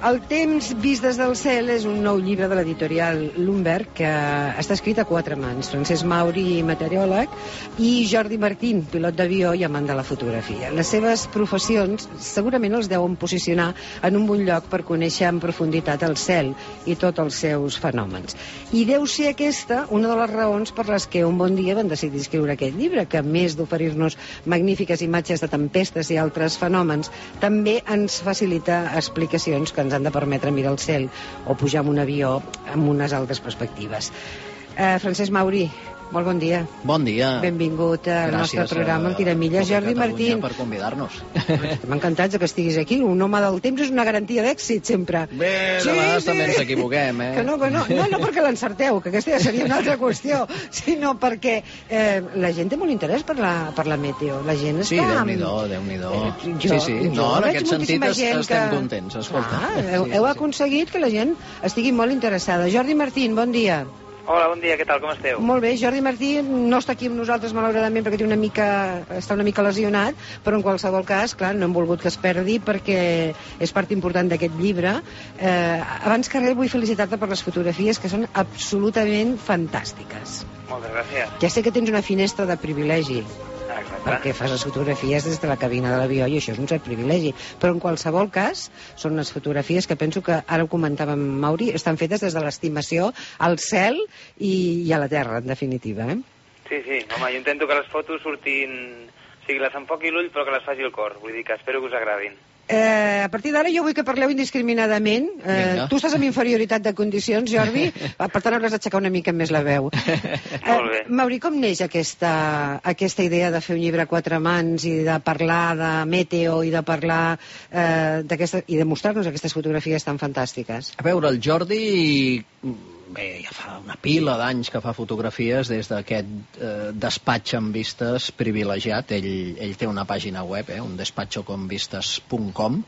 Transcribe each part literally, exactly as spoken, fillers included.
El temps vist des del cel és un nou llibre de l'editorial Lumberg que està escrit a quatre mans. Francesc Mauri, meteoròleg, i Jordi Martín, pilot d'avió i amant de la fotografia. Les seves professions segurament els deuen posicionar en un bon lloc per conèixer en profunditat el cel i tots els seus fenòmens. I deu ser aquesta una de les raons per les que un bon dia van decidir escriure aquest llibre, que a més d'oferir-nos magnífiques imatges de tempestes i altres fenòmens, també ens facilita explicacions que ens han de permetre mirar el cel o pujar amb un avió amb unes altres perspectives. Eh, Francesc Mauri, molt bon dia. Bon dia. Benvingut al nostre programa, el Tiramilles. Jordi Martín. Per convidar-nos. Estem encantats que estiguis aquí. Un home del temps és una garantia d'èxit, sempre. Bé, de vegades sí, també ens equivoquem, eh? Que no, que no, no, no perquè l'encerteu, que aquesta ja seria una altra qüestió, sinó perquè eh, la gent té molt interès per la, per la meteo. La gent està... Sí, Déu-n'hi-do, Déu-n'hi-do. Eh, jo, sí, sí, jo no, en aquest sentit estem que... contents, escolta. Ah, heu, heu aconseguit que la gent estigui molt interessada. Jordi Martín, bon dia. Hola, bon dia, què tal, com esteu? Molt bé, Jordi Martí no està aquí amb nosaltres malauradament perquè té una mica, està una mica lesionat, però en qualsevol cas, clar, no hem volgut que es perdi perquè és part important d'aquest llibre. Eh, abans que res vull felicitar-te per les fotografies que són absolutament fantàstiques. Moltes gràcies. Ja sé que tens una finestra de privilegi, Exacte. perquè fas les fotografies des de la cabina de l'avió i això és un cert privilegi, però en qualsevol cas són unes fotografies que penso que, ara ho comentàvem Mauri, estan fetes des de l'estimació al cel i, i a la terra, en definitiva, eh? Sí, sí, home, jo intento que les fotos surtin... O sigui, les enfoqui l'ull però que les faci el cor, vull dir que espero que us agradin. Eh, a partir d'ara jo vull que parleu indiscriminadament. Eh, tu estàs amb inferioritat de condicions, Jordi, per tant hauràs d'aixecar una mica més la veu. Eh, Molt bé. Mauri, com neix aquesta, aquesta idea de fer un llibre a quatre mans i de parlar de meteo i de parlar eh, i de mostrar-nos aquestes fotografies tan fantàstiques? A veure, el Jordi... Bé, ja fa una pila d'anys que fa fotografies des d'aquest eh, despatx amb vistes privilegiat. Ell, ell té una pàgina web, eh, un despatxo con vistes punt com,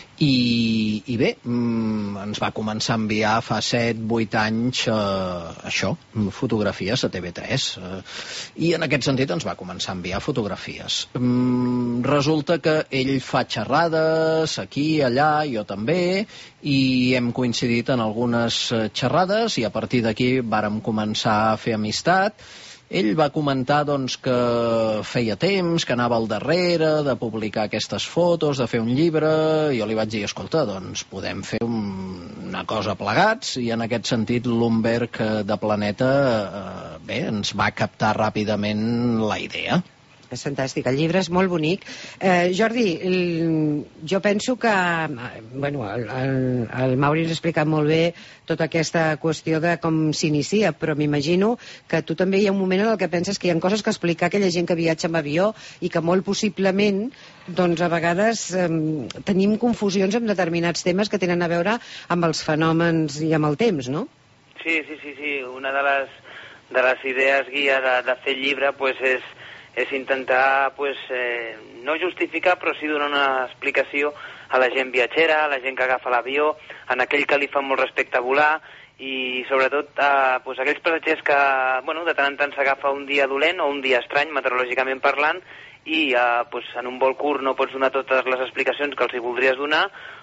i, i bé, mm, ens va començar a enviar fa set vuit anys eh, això, fotografies a T V tres, eh, i en aquest sentit ens va començar a enviar fotografies. Mm, resulta que ell fa xerrades aquí, allà, jo també, i hem coincidit en algunes xerrades i a partir d'aquí vàrem començar a fer amistat. Ell va comentar doncs, que feia temps, que anava al darrere de publicar aquestes fotos, de fer un llibre. Jo li vaig dir, escolta, doncs podem fer un, una cosa plegats, i en aquest sentit Lumberg de Planeta eh, bé, ens va captar ràpidament la idea. És fantàstic, el llibre és molt bonic. Eh, Jordi, el, jo penso que bueno, el, el, el Mauri ens ha explicat molt bé tota aquesta qüestió de com s'inicia, però m'imagino que tu també hi ha un moment en el que penses que hi ha coses que explicar a aquella gent que viatja amb avió i que molt possiblement doncs a vegades eh, tenim confusions amb determinats temes que tenen a veure amb els fenòmens i amb el temps, no? Sí, sí, sí, sí. Una de les, de les idees guia de, de fer el llibre pues, és és intentar, pues, eh, no justificar, però sí donar una explicació a la gent viatgera, a la gent que agafa l'avió, en aquell que li fa molt respecte a volar, i sobretot a pues, aquells passatgers que bueno, de tant en tant s'agafa un dia dolent o un dia estrany, meteorològicament parlant, i eh, pues, en un vol curt no pots donar totes les explicacions que els hi voldries donar,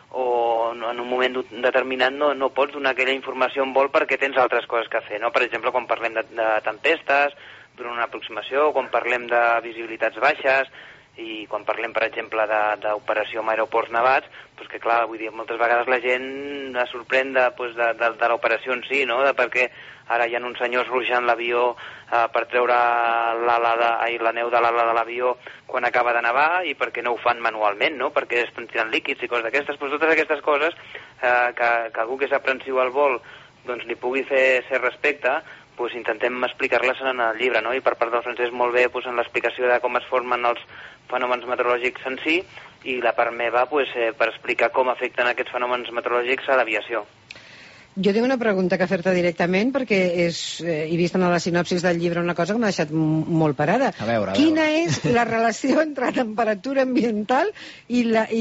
o en un moment determinat no, no pots donar aquella informació en vol perquè tens altres coses que fer, no? Per exemple, quan parlem de, de tempestes, durant una aproximació, quan parlem de visibilitats baixes i quan parlem, per exemple, d'operació amb aeroports nevats, doncs que clar, vull dir, moltes vegades la gent es sorprèn de, pues, de, de, de l'operació en si, no? De perquè ara hi ha uns senyors ruixant l'avió eh, per treure l'ala de, ai, la neu de l'ala de l'avió quan acaba de nevar i perquè no ho fan manualment, no? Perquè estan tirant líquids i coses d'aquestes. Pues totes aquestes coses eh, que, que algú que és aprensiu al vol doncs li pugui fer, fer respecte, pues intentem explicar-les en el llibre, no? I per part del Francesc molt bé pues, en l'explicació de com es formen els fenòmens meteorològics en si, i la part meva pues, eh, per explicar com afecten aquests fenòmens meteorològics a l'aviació. Jo tinc una pregunta que fer-te directament, perquè és, eh, he vist en la sinopsis del llibre una cosa que m'ha deixat molt parada. A veure, a veure. Quina és la relació entre la temperatura ambiental i, la, i,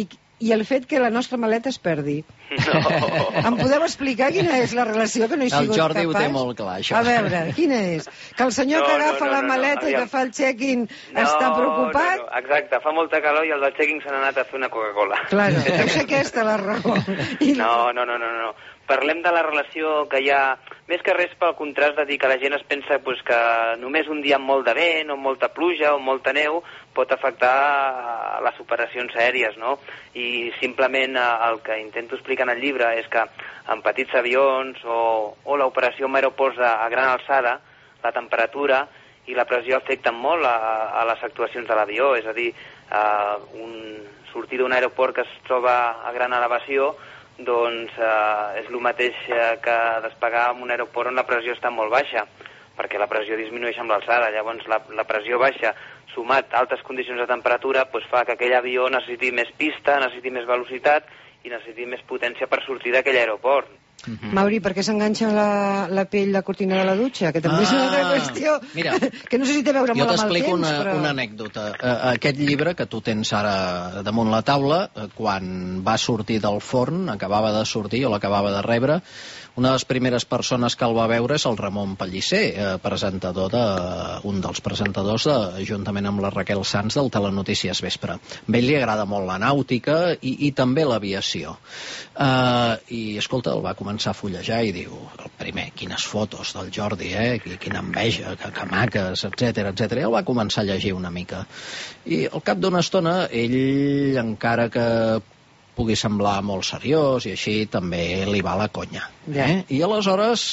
i el fet que la nostra maleta es perdi. No. Em podeu explicar quina és la relació que no he El sigut Jordi capaç? ho té molt clar, això. A veure, quina és? Que el senyor No, que no, agafa no, la no, no, maleta i aviam. que fa el check-in No, està preocupat? No, no, exacte, fa molta calor i el del checking s'ha anat a fer una Coca-Cola. Claro, deu ser aquesta la raó. I... No, no, no, no, no. Parlem de la relació que hi ha, més que res pel contrast de dir que la gent es pensa pues, que només un dia amb molt de vent o molta pluja o molta neu pot afectar les operacions aèries, no? I simplement el que intento explicar en el llibre és que en petits avions o, o l'operació en aeroports a, a gran alçada, la temperatura i la pressió afecten molt a, a les actuacions de l'avió, és a dir, a un, sortir d'un aeroport que es troba a gran elevació doncs eh, és el mateix eh, que despegar en un aeroport on la pressió està molt baixa, perquè la pressió disminueix amb l'alçada. Llavors la, la pressió baixa, sumat a altes condicions de temperatura, doncs fa que aquell avió necessiti més pista, necessiti més velocitat i necessiti més potència per sortir d'aquell aeroport. Uh-huh. Mauri, per què s'enganxa la, la pell la cortina de la dutxa? Que també ah, és una altra qüestió. Mira, que no sé si té a veure molt amb el temps. Jo t'explico una, però... una anècdota. Uh, aquest llibre que tu tens ara damunt la taula, uh, quan va sortir del forn, acabava de sortir, o l'acabava de rebre, una de les primeres persones que el va veure és el Ramon Pellicer, eh, presentador de, un dels presentadors, de, juntament amb la Raquel Sanz, del Telenotícies Vespre. A ell li agrada molt la nàutica i, i també l'aviació. Uh, I, escolta, el va començar a fullejar i diu, el primer, quines fotos del Jordi, eh? Quina enveja, que, que maques, etcètera, etcètera. I el va començar a llegir una mica. I al cap d'una estona, ell, encara que pugui semblar molt seriós i així, també li va la conya. Ja. Eh? I aleshores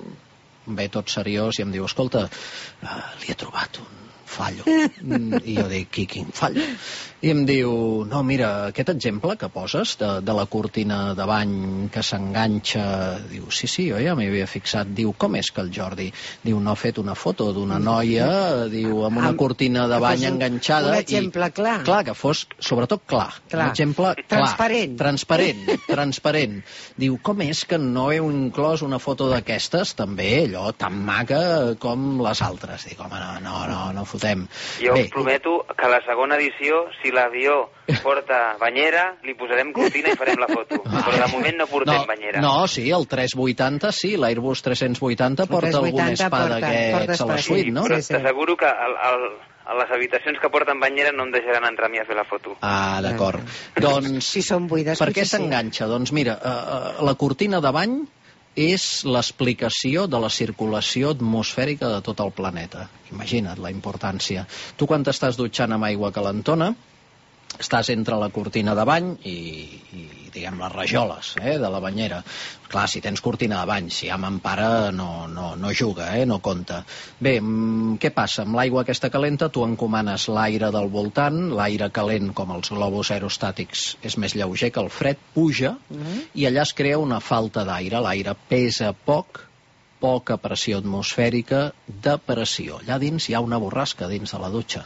em ve tot seriós i em diu, escolta, uh, li he trobat un fallo. I jo dic, qui, quin fallo? I em diu, no, mira, aquest exemple que poses de, de la cortina de bany que s'enganxa, diu, sí, sí, jo ja m'hi havia fixat. Diu, com és que el Jordi? Diu, no ha fet una foto d'una noia, diu, amb una cortina de bany enganxada. Un exemple i, clar. Clar, que fos, sobretot, clar. clar. Un exemple clar. Transparent. Transparent, transparent. Diu, com és que no heu inclòs una foto d'aquestes, també, allò, tan maca com les altres? Dic, home, no, no, no, no fotem. Jo Bé, us prometo que a la segona edició, si l'avió porta banyera, li posarem cortina i farem la foto. Però de moment no portem no, banyera. No, sí, el tres vuitanta, sí, l'Airbus tres vuitanta porta algun spa d'aquests a la suite, no? Però t'asseguro que el, el, a les habitacions que porten banyera no em deixaran entrar a mi a fer la foto. Ah, d'acord. Doncs, si són buides, per què s'enganxa? Sí. Doncs mira, uh, la cortina de bany és l'explicació de la circulació atmosfèrica de tot el planeta. Imagina't la importància. Tu quan t'estàs dutxant amb aigua calentona, estàs entre la cortina de bany i, i diguem, les rajoles eh, de la banyera. Clar, si tens cortina de bany, si ja m'empara no, no, no juga, eh, no compta. Bé, què passa? Amb l'aigua aquesta calenta tu encomanes l'aire del voltant, l'aire calent, com els globus aerostàtics, és més lleuger que el fred, puja, mm-hmm. i allà es crea una falta d'aire. L'aire pesa poc, poca pressió atmosfèrica, de pressió. Allà dins hi ha una borrasca dins de la dutxa.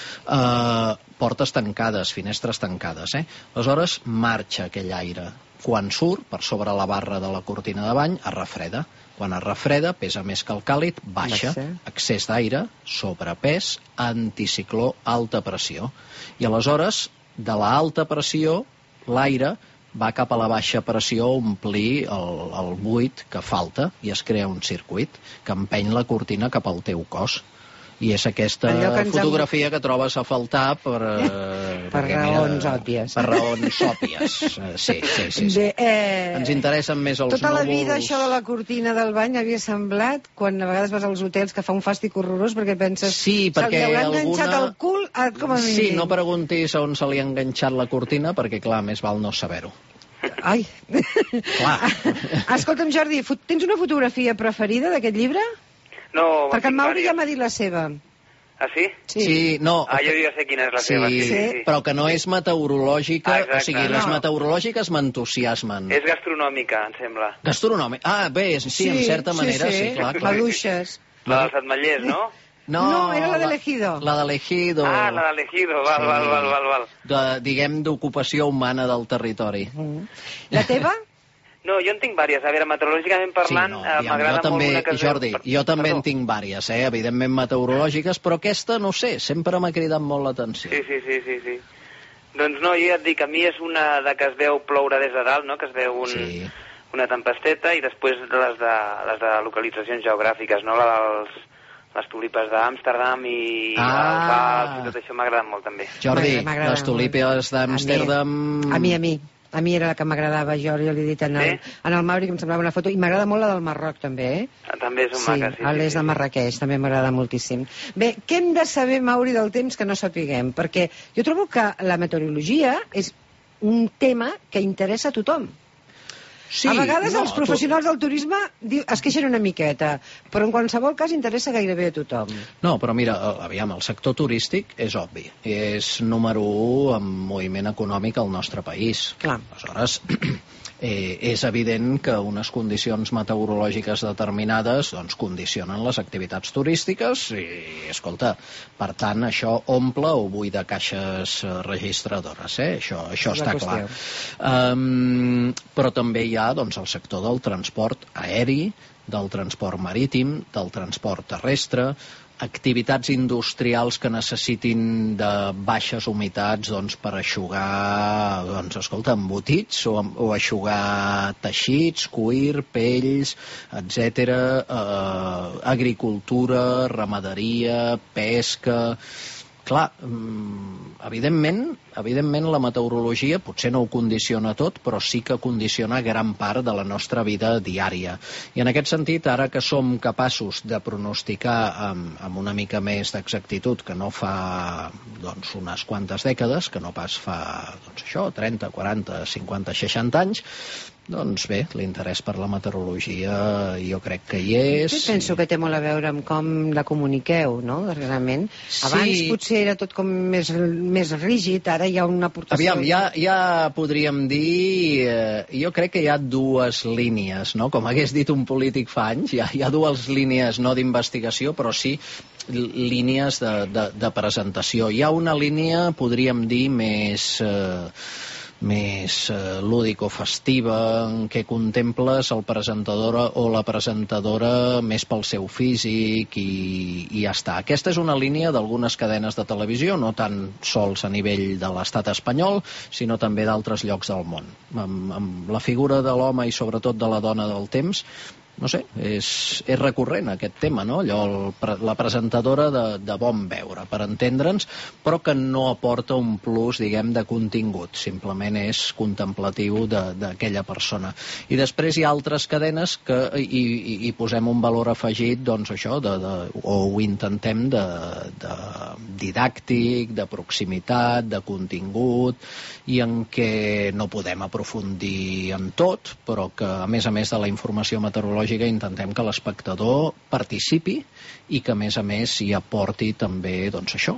Uh, portes tancades, finestres tancades, eh? Aleshores marxa aquell aire. Quan surt, per sobre la barra de la cortina de bany, es refreda. Quan es refreda, pesa més que el càlid, baixa, excés d'aire, sobrepès, anticicló, alta pressió. I aleshores, de la alta pressió, l'aire va cap a la baixa pressió a omplir el, el buit que falta i es crea un circuit que empeny la cortina cap al teu cos. I és aquesta fotografia hem... que trobes a faltar per... Eh, per perquè, raons mira, òbvies. Per raons òbvies, sí, sí, sí. sí. Bé, eh... Ens interessen més els tota núvols... Tota la vida això de la cortina del bany havia semblat, quan a vegades vas als hotels, que fa un fàstic horrorós, perquè penses... Sí, perquè se li haurà alguna... enganxat el cul a, com a mínim. Sí, no preguntis on se li ha enganxat la cortina, perquè, clar, més val no saber-ho. Ai. Clar. Escolta'm, Jordi, tens una fotografia preferida d'aquest llibre? No, perquè en Mauri ja m'ha dit la seva. Ah, sí? Sí. sí no, ah, jo ja sé quina és la sí, seva. Sí, sí, sí. Però que no és meteorològica, ah, o sigui, les no. meteorològiques m'entusiasmen. És gastronòmica, em sembla. Gastronòmica? Ah, bé, sí, sí, en certa sí, manera, sí, sí, clar. clar. Maduixes. La dels Ametllers, no? No, no, era la de l'Ejido. La de l'Ejido. Ah, la de l'Ejido, val, sí. val, val, val, val. De, diguem, d'ocupació humana del territori. Mm. La teva? No, jo en tinc vàries. A veure, meteorològicament parlant, sí, no, eh, m'agrada també, molt una que... Jordi, per... jo també Perdó. en tinc vàries, eh? Evidentment meteorològiques, però aquesta, no sé, sempre m'ha cridat molt l'atenció. Sí, sí, sí, sí, sí. Doncs no, jo ja et dic, a mi és una de que es veu ploure des de dalt, no? Que es veu un, sí. una tempesteta, i després les de, les de localitzacions geogràfiques, no? La dels, les tulipes d'Amsterdam i ah. els Alps i tot això m'agraden molt també. Jordi, les tulipes d'Amsterdam... A mi, a mi. A mi era la que m'agradava, jo li he dit en el, sí? en el Mauri, que em semblava una foto, i m'agrada molt la del Marroc, també, eh? També és un sí, maca, sí. A l'est sí, de Marrakeix, també m'agrada moltíssim. Bé, què hem de saber, Mauri, del temps que no sapiguem? Perquè jo trobo que la meteorologia és un tema que interessa a tothom. Sí, a vegades no, els professionals tu... del turisme es queixen una miqueta, però en qualsevol cas interessa gairebé a tothom. No, però mira, aviam, el sector turístic és obvi, és número u en moviment econòmic al nostre país. Clar. Aleshores, eh, és evident que unes condicions meteorològiques determinades doncs, condicionen les activitats turístiques i, escolta, per tant, això omple o buida caixes registradores, eh? Això, això està clar. Um, però també hi ha doncs, el sector del transport aeri, del transport marítim, del transport terrestre, activitats industrials que necessitin de baixes humitats doncs, per eixugar, doncs, escolta, embotits o, o eixugar teixits, cuir, pells, etcètera, eh, agricultura, ramaderia, pesca... Clar, evidentment, evidentment la meteorologia potser no ho condiciona tot, però sí que condiciona gran part de la nostra vida diària. I en aquest sentit, ara que som capaços de pronosticar amb, amb una mica més d'exactitud que no fa doncs, unes quantes dècades, que no pas fa doncs, això, trenta, quaranta, cinquanta, seixanta anys, doncs bé, l'interès per la meteorologia jo crec que hi és. Jo penso que té molt a veure amb com la comuniqueu, no?, darrerament. Sí. Abans potser era tot com més, més rígid, ara hi ha una aportació... Aviam, ja, ja podríem dir... Eh, jo crec que hi ha dues línies, no?, com hagués dit un polític fa anys, hi ha, hi ha dues línies, no d'investigació, però sí línies de, de, de presentació. Hi ha una línia, podríem dir, més... Eh, més eh, lúdico-festiva, en què contemples el presentador o la presentadora més pel seu físic i, i ja està. Aquesta és una línia d'algunes cadenes de televisió, no tan sols a nivell de l'estat espanyol, sinó també d'altres llocs del món. Amb, amb la figura de l'home i sobretot de la dona del temps, no sé, és, és recurrent aquest tema, no? Allò, el, la presentadora de, de bon veure, per entendre'ns, però que no aporta un plus, diguem, de contingut, simplement és contemplatiu d'aquella persona. I després hi ha altres cadenes que hi, hi, hi posem un valor afegit, doncs això, de, de, o ho intentem de, de didàctic, de proximitat, de contingut, i en què no podem aprofundir en tot, però que, a més a més de la informació meteorològica, intentem que l'espectador participi i que a més a més hi aporti també, doncs això,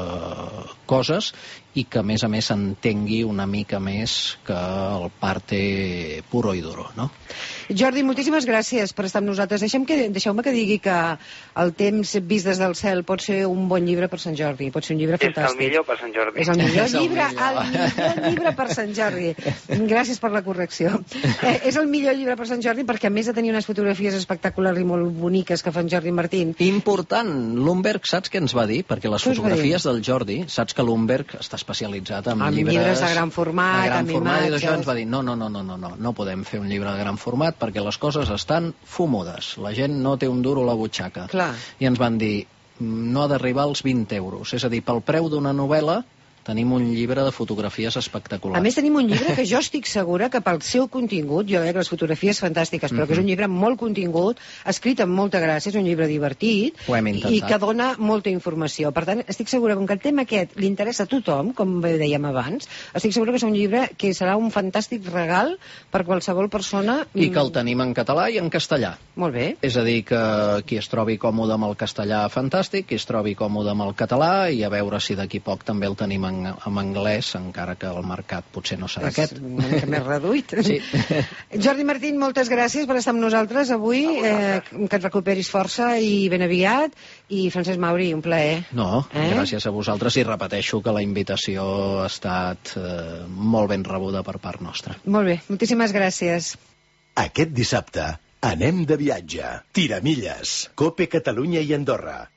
eh, coses i que a més a més entengui una mica més que el parte puro i duro, no? Jordi, moltíssimes gràcies per estar amb nosaltres. Deixeu-me que, deixeu que digui que El temps vist des del cel pot ser un bon llibre per Sant Jordi, pot ser un llibre fantàstic. És el millor per Sant Jordi. És el millor llibre, el millor llibre per Sant Jordi. Gràcies per la correcció. Eh, és el millor llibre per Sant Jordi perquè a més de tenir unes fotografies espectaculars i molt boniques que fa en Jordi Martín. Important, l'Umberg saps què ens va dir? Perquè les fotografies del Jordi, saps que l'Umberg està especialitzat en, en llibres, llibres de gran format, de gran amb format, imatges... I d'això ens va dir, no, no, no, no, no, no, no podem fer un llibre de gran format perquè les coses estan fumudes, la gent no té un duro a la butxaca. Clar. I ens van dir, no ha d'arribar als vint euros, és a dir, pel preu d'una novel·la tenim un llibre de fotografies espectaculars. A més, tenim un llibre que jo estic segura que pel seu contingut, jo veig les fotografies fantàstiques, però mm-hmm. que és un llibre amb molt contingut, escrit amb molta gràcia, és un llibre divertit i que dona molta informació. Per tant, estic segura que el tema aquest li interessa a tothom, com bé dèiem abans, estic segura que és un llibre que serà un fantàstic regal per qualsevol persona. I que el tenim en català i en castellà. Molt bé. És a dir, que qui es trobi còmode amb el castellà, fantàstic, qui es trobi còmode amb el català, i a veure si d'aquí poc també el tenim en en anglès, encara que el mercat potser no serà és aquest. Una mica més reduït. Sí. Jordi Martín, moltes gràcies per estar amb nosaltres avui, eh, que et recuperis força i ben aviat, i Francesc Mauri, un plaer. No, eh? gràcies a vosaltres, i repeteixo que la invitació ha estat eh, molt ben rebuda per part nostra. Molt bé, moltíssimes gràcies. Aquest dissabte anem de viatge. Tiramilles, Cope Catalunya i Andorra.